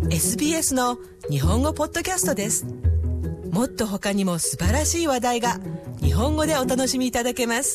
SBS の日本語ポッドキャストです。もっと他にも素晴らしい話題が日本語でお楽しみいただけます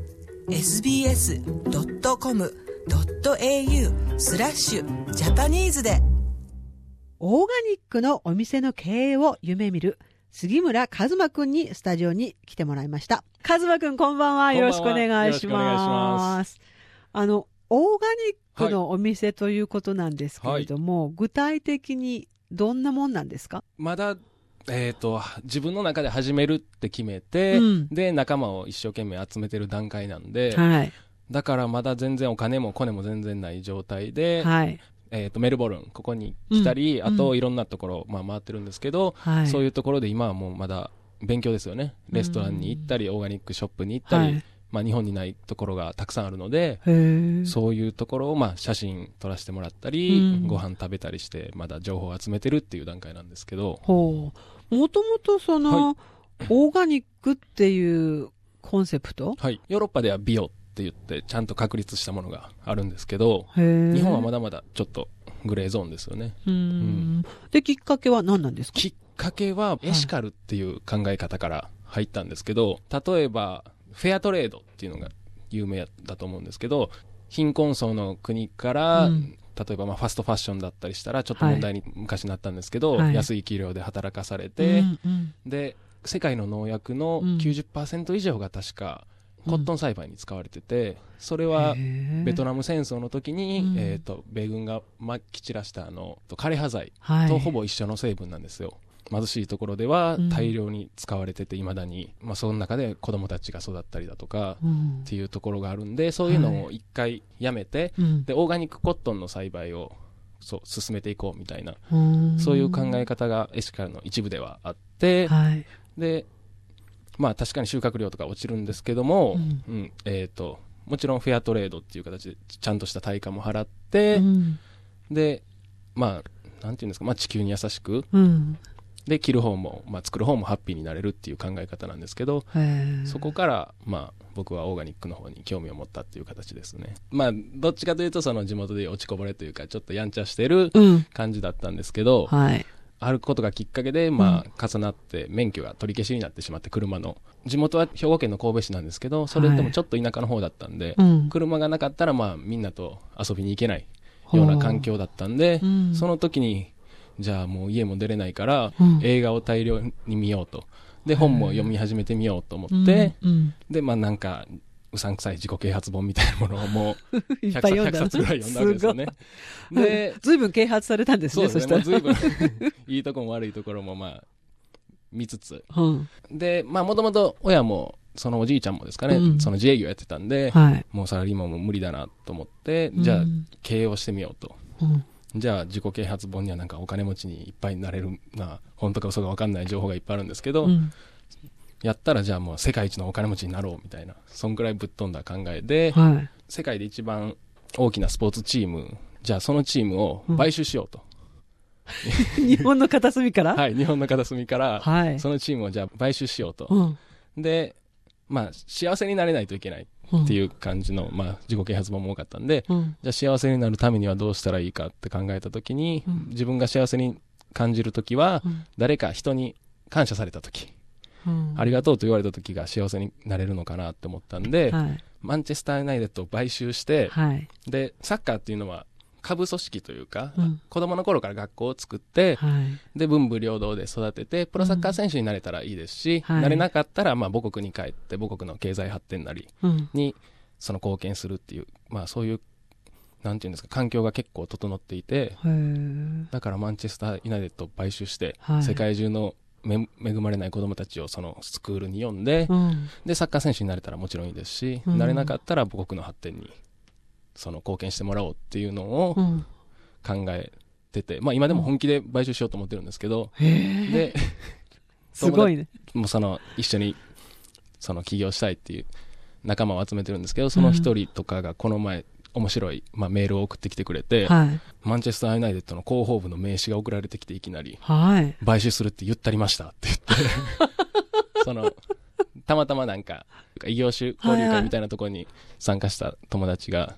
。sbs.com.au/Japanese で。 オーガニックのお店の経営を夢見る杉村和馬くんにスタジオに来てもらいました。和馬くん、こんばんは。よろしくお願いします。オーガニックのお店ということなんですけれども、具体的にどんなもんなんですか？ まだ自分の中で始めるって決めて、で仲間を一生懸命集めてる段階なんで、だからまだ全然お金もコネも全然ない状態で、メルボルンここに来たり、あといろんなところ、回ってるんですけど、そういうところで今はもうまだ勉強ですよね。レストランに行ったり、オーガニックショップに行ったり、日本にないところがたくさんあるので、そういうところを写真撮らせてもらったり、ご飯食べたりしてまだ情報を集めてるっていう段階なんですけど、 もともとその、オーガニックっていうコンセプト、 ヨーロッパではビオって言ってちゃんと確立したものがあるんですけど、日本はまだまだちょっとグレーゾーンですよね。 で、きっかけは何なんですか？ きっかけはエシカルっていう考え方から入ったんですけど、例えばフェアトレードっていうのが有名だと思うんですけど、貧困層の国から、例えばファストファッションだったりしたらちょっと問題に昔なったんですけど、安い給料で働かされて、で世界の農薬の 90% 以上が確かコットン栽培に使われてて、それはベトナム戦争の時に、米軍がまき散らした枯葉剤とほぼ一緒の成分なんですよ。貧しいところでは大量に使われてて、未だに、その中で子供たちが育ったりだとかっていうところがあるんで、そういうのを一回やめて、でオーガニックコットンの栽培を進めていこうみたいな、そういう考え方がエシカルの一部ではあって、で確かに収穫量とか落ちるんですけども、もちろんフェアトレードっていう形でちゃんとした対価も払って、でなんていうんですか、地球に優しく、で着る方も、作る方もハッピーになれるっていう考え方なんですけど、そこから僕はオーガニックの方に興味を持ったっていう形ですね。どっちかというとその地元で落ちこぼれというかちょっとやんちゃしてる感じだったんですけど、あることがきっかけで、重なって免許が取り消しになってしまって、車の地元は兵庫県の神戸市なんですけど、それでもちょっと田舎の方だったんで、車がなかったらみんなと遊びに行けないような環境だったんで、その時にじゃあもう家も出れないから、映画を大量に見ようと、で本も読み始めてみようと思って、でなんかうさんくさい自己啓発本みたいなものをもう100冊ぐらい読んだわけですよね。で随分啓発されたんですね。 そうですね、随分いいところも悪いところも見つつ、でもともと親もそのおじいちゃんもですかね、その自営業やってたんで、もうサラリーマンも無理だなと思って、じゃあ経営をしてみようと、じゃあ自己啓発本にはなんかお金持ちにいっぱいになれる本当か嘘か分かんない情報がいっぱいあるんですけど、やったらじゃあもう世界一のお金持ちになろうみたいな、そんくらいぶっ飛んだ考えで、世界で一番大きなスポーツチーム、じゃあそのチームを買収しようと、 日本の片隅から日本の片隅から、そのチームをじゃあ買収しようと、で幸せになれないといけないっていう感じの、自己啓発本も多かったんで、じゃあ幸せになるためにはどうしたらいいかって考えたときに、自分が幸せに感じるときは、誰か人に感謝されたとき、ありがとうと言われたときが幸せになれるのかなって思ったんで、マンチェスターユナイテッドを買収して、でサッカーっていうのは下部組織というか、子供の頃から学校を作って、で文武両道で育ててプロサッカー選手になれたらいいですし、なれなかったら母国に帰って母国の経済発展なりにその貢献するっていう、そういうなんていうんですか、環境が結構整っていて、だからマンチェスターユナイテッドを買収して、世界中の恵まれない子どもたちをそのスクールに呼んで、でサッカー選手になれたらもちろんいいですし、なれなかったら母国の発展にその貢献してもらおうっていうのを考えてて、今でも本気で買収しようと思ってるんですけど、 すごいね。 もう一緒に起業したいっていう仲間を集めてるんですけど、その一人とかがこの前面白い、メールを送ってきてくれて、マンチェスターユナイテッドの広報部の名刺が送られてきて、いきなり、買収するって言ったりましたって言ってたまたまなんか異業種交流会みたいなところに参加した友達が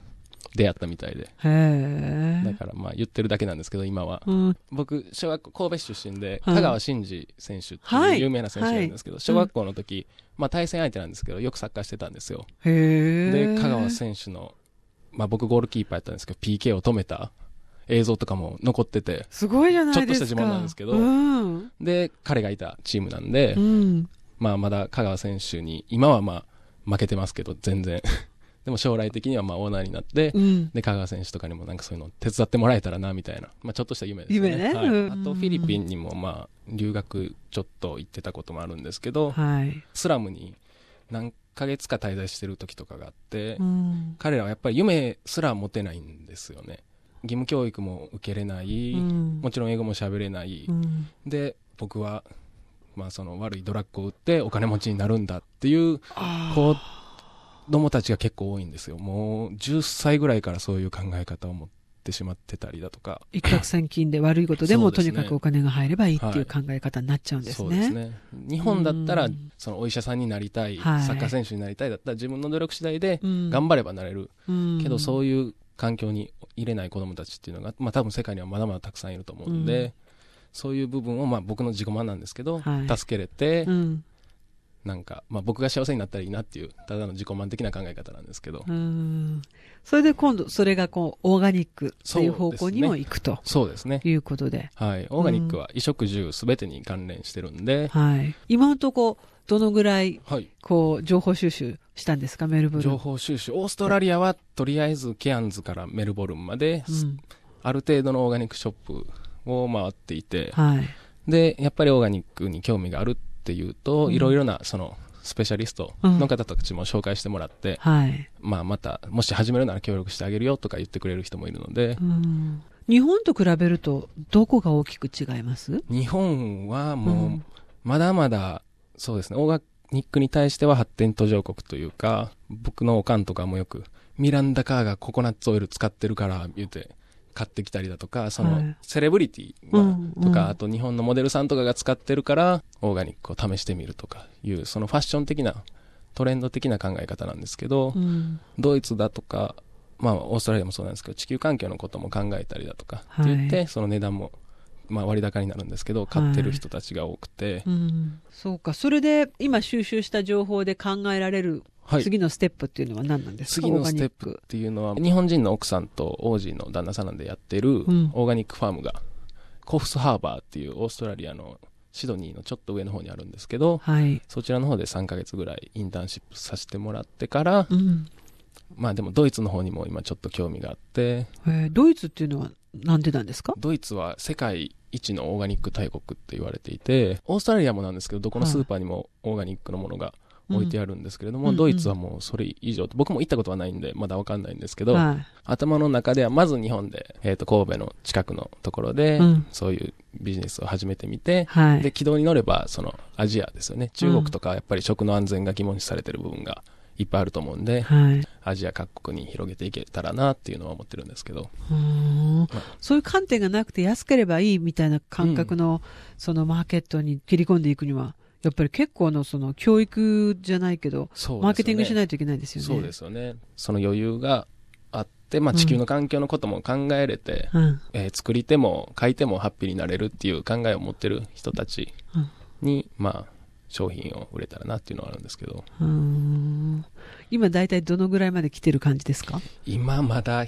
出会ったみたいで。 へだからまあ言ってるだけなんですけど、今は。僕、小学校、神戸市出身で、香川真司選手っていう有名な選手なんですけど、小学校の時、まあ対戦相手なんですけど、よくサッカーしてたんですよ。で、香川選手の、まあ僕ゴールキーパーやったんですけど、PK を止めた映像とかも残ってて、 すごいじゃないですか。 ちょっとした自慢なんですけど、で、彼がいたチームなんで、まあまだ香川選手に、今はまあ負けてますけど、全然。でも将来的にはまあオーナーになって、で、香川選手とかにもなんかそういうの手伝ってもらえたらな、みたいな。まあちょっとした夢ですね。 夢ね。 はい。あとフィリピンにもまあ留学ちょっと行ってたこともあるんですけど、スラムに何ヶ月か滞在してる時とかがあって、彼らはやっぱり夢すら持てないんですよね。義務教育も受けれない、もちろん英語も喋れない。で、僕は、まあその悪いドラッグを売ってお金持ちになるんだっていう、こう、子供たちが結構多いんですよ。もう10歳ぐらいからそういう考え方を持ってしまってたりだとか。 一攫千金で悪いことでもとにかくお金が入ればいいっていう考え方になっちゃうんですね。 そうですね。日本だったら、そのお医者さんになりたい、サッカー選手になりたいだったら自分の努力次第で頑張ればなれる。けどそういう環境に入れない子供たちっていうのが、まあ多分世界にはまだまだたくさんいると思うんで、そういう部分をまあ僕の自己満なんですけど、助けれて、なんか、まあ僕が幸せになったらいいなっていう、ただの自己満的な考え方なんですけど。 それで今度、それがこう、オーガニックっていう方向にも行くと。 そうですね。 いうことで。 はい。オーガニックは衣食住すべてに関連してるんで。 はい。今のところ、どのぐらい、こう、情報収集したんですか、メルボルン。 情報収集。オーストラリアは、とりあえず、ケアンズからメルボルンまで、ある程度のオーガニックショップを回っていて、で、やっぱりオーガニックに興味があるっていうと、いろいろな、その、スペシャリストの方たちも紹介してもらって、まあまた、もし始めるなら協力してあげるよとか言ってくれる人もいるので。 日本と比べると、どこが大きく違います？ 日本はもう、まだまだ、そうですね、オーガニックに対しては発展途上国というか、僕のおかんとかもよく、ミランダカーがココナッツオイル使ってるから言って、買ってきたりだとか、その、セレブリティとか、あと日本のモデルさんとかが使ってるから、オーガニックを試してみるとかいう、そのファッション的な、トレンド的な考え方なんですけど、ドイツだとか、まあ、オーストラリアもそうなんですけど、地球環境のことも考えたりだとか、って言って、その値段も、まあ割高になるんですけど、買ってる人たちが多くて。 そうか。それで、今収集した情報で考えられる、次のステップっていうのは何なんですか？ 次のステップっていうのは、日本人の奥さんと王子の旦那さんなんでやってる、オーガニックファームが、コフスハーバーっていうオーストラリアのシドニーのちょっと上の方にあるんですけど、そちらの方で3ヶ月ぐらいインターンシップさせてもらってから、まあでもドイツの方にも今ちょっと興味があって。 ドイツっていうのはなんでなんですか？ ドイツは世界一のオーガニック大国って言われていて、オーストラリアもなんですけど、どこのスーパーにもオーガニックのものが置いてあるんですけれども、ドイツはもうそれ以上、僕も行ったことはないんでまだわかんないんですけど、頭の中ではまず日本で、神戸の近くのところで、そういうビジネスを始めてみて、で軌道に乗ればそのアジアですよね、中国とかやっぱり食の安全が疑問視されてる部分がいっぱいあると思うんで、アジア各国に広げていけたらなっていうのは思ってるんですけど、 そういう観点がなくて安ければいいみたいな感覚の、そのマーケットに切り込んでいくにはやっぱり結構のその教育じゃないけど、マーケティングしないといけないですよね。 そうですよね。その余裕があって、まあ地球の環境のことも考えれて、作り手も買い手もハッピーになれるっていう考えを持ってる人たちに、まあ商品を売れたらなっていうのはあるんですけど。 今大体どのぐらいまで来てる感じですか？ 今まだ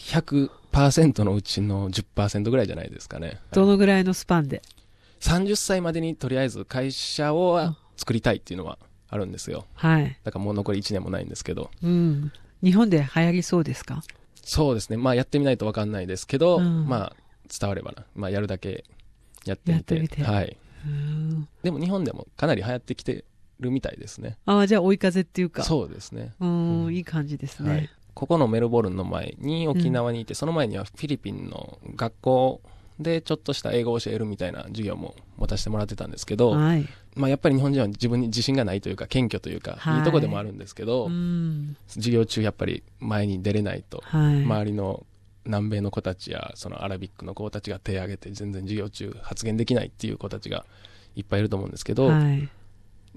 100% のうちの 10% ぐらいじゃないですかね。 どのぐらいのスパンで ？30歳までにとりあえず会社を作りたいっていうのはあるんですよ。だからもう残り1年もないんですけど。 日本で流行りそうですか？ そうですね。まあやってみないと分かんないですけど、まあ伝わればな。まあやるだけやってみて。はい。でも日本でもかなり流行ってきてるみたいですね。 じゃあ追い風っていうか。 そうですね。 いい感じですね。 ここのメルボルンの前に沖縄にいて、その前にはフィリピンの学校でちょっとした英語を教えるみたいな授業も持たせてもらってたんですけど、まあやっぱり日本人は自分に自信がないというか謙虚というか、いいとこでもあるんですけど、授業中やっぱり前に出れないと、周りの南米の子たちやそのアラビックの子たちが手を挙げて全然授業中発言できないっていう子たちがいっぱいいると思うんですけど、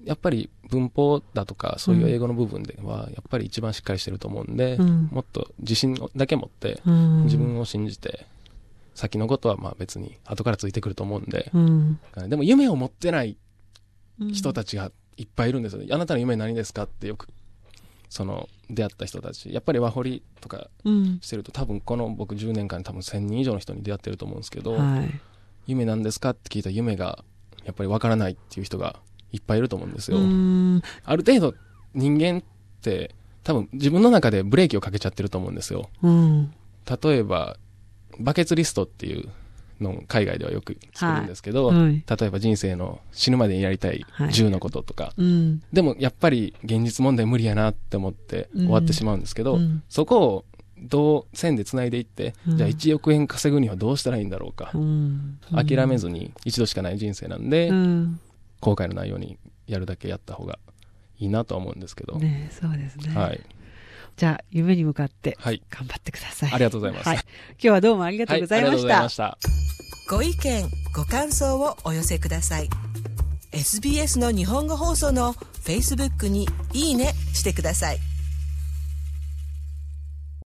やっぱり文法だとかそういう英語の部分ではやっぱり一番しっかりしてると思うんで、もっと自信だけ持って自分を信じて、先のことはまあ別に後からついてくると思うんで、でも夢を持ってない人たちがいっぱいいるんですよね。あなたの夢何ですかってよく出会った人たち、やっぱりワーホリとかしてると、多分この僕10年間に多分1000人以上の人に出会ってると思うんですけど、夢なんですかって聞いたら夢がやっぱりわからないっていう人がいっぱいいると思うんですよ。ある程度人間って多分自分の中でブレーキをかけちゃってると思うんですよ。例えばバケツリストっていうのを海外ではよく作るんですけど、例えば人生の死ぬまでにやりたい10のこととか、でもやっぱり現実問題無理やなって思って終わってしまうんですけど、そこをどう線でつないでいって、じゃあ1億円稼ぐにはどうしたらいいんだろうか、諦めずに一度しかない人生なんで、後悔のないようにやるだけやった方がいいなとは思うんですけど、 そうですね。 はい。 じゃあ夢に向かって頑張ってください。 ありがとうございます。 今日はどうもありがとうございました。ありがとうございました。 ご意見ご感想をお寄せください。 SBS の日本語放送の Facebook にいいねしてください。